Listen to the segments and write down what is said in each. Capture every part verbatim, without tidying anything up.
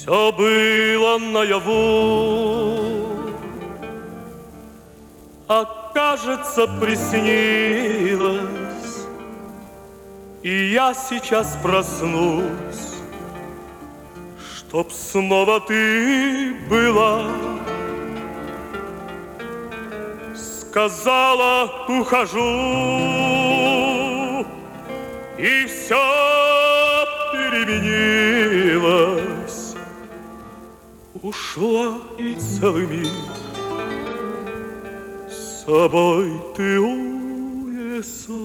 Все было наяву, а кажется, приснилось, и я сейчас проснусь, чтоб снова ты была. Сказала, ухожу, и все переменилось. Ушла и целый мир с собой ты унесла.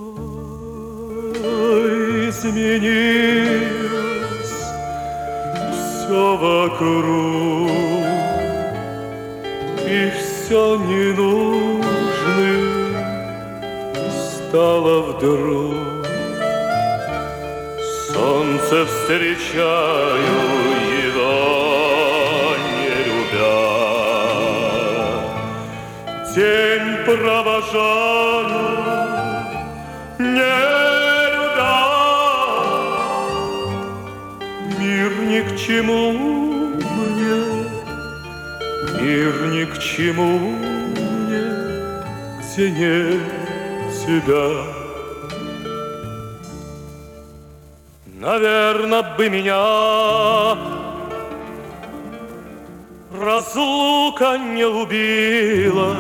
Изменилось все вокруг, и все ненужным стало вдруг. Солнце встречаю его, не любя, день провожаю, не любя. Мир ни к чему мне, мир ни к чему мне, где нет тебя. Наверно, бы меня разлука не убила.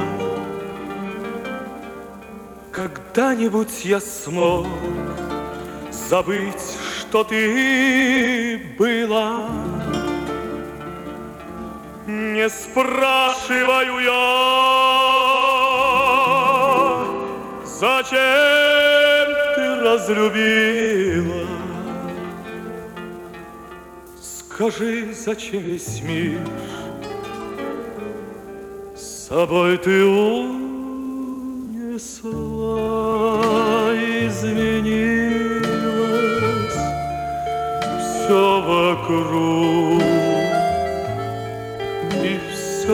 Когда-нибудь я смог забыть, что ты была. Не спрашиваю я, зачем ты разлюбила. Скажи, зачем весь мир с собой ты унесла. Изменилось все вокруг, и все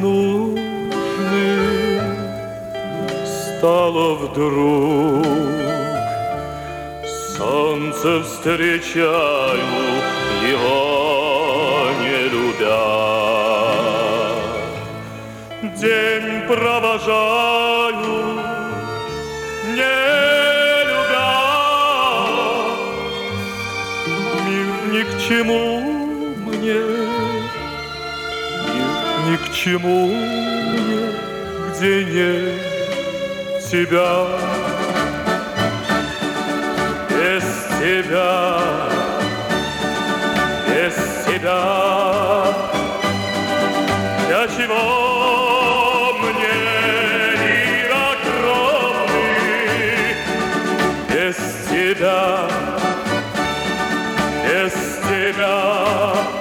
ненужным стало вдруг. Солнце встречаю его, не любя, день провожаю, не любя. Мир ни к чему мне, мир ни к чему мне, где нет тебя. Без тебя, без тебя, для чего мне мир огромный? Без тебя, без тебя.